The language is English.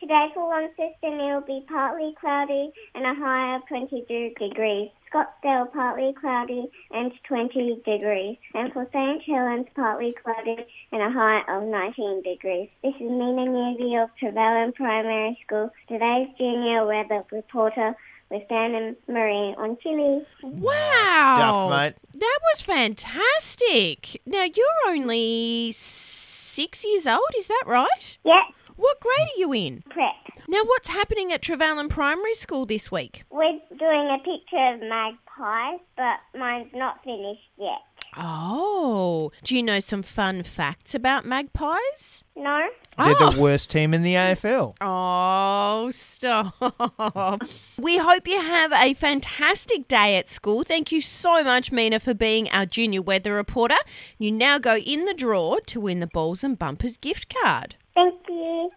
Today for Launceston, it will be partly cloudy and a high of 22 degrees. Scottsdale, partly cloudy and 20 degrees. And for St. Helens, partly cloudy and a high of 19 degrees. This is Mina Newby of Trevelyan Primary School, today's junior weather reporter with Dan and Marie on Chile. Wow. Stuff, mate. That was fantastic. Now, you're only 6 years old, is that right? Yep, What grade are you in? prep. Now, what's happening at Trevelyan Primary School this week? We're doing a picture of magpies, but mine's not finished yet. Oh, do you know some fun facts about magpies? No? They're the worst team in the AFL. Oh, stop. We hope you have a fantastic day at school. Thank you so much, Mina, for being our junior weather reporter. You now go in the draw to win the Balls and Bumpers gift card. Thank you.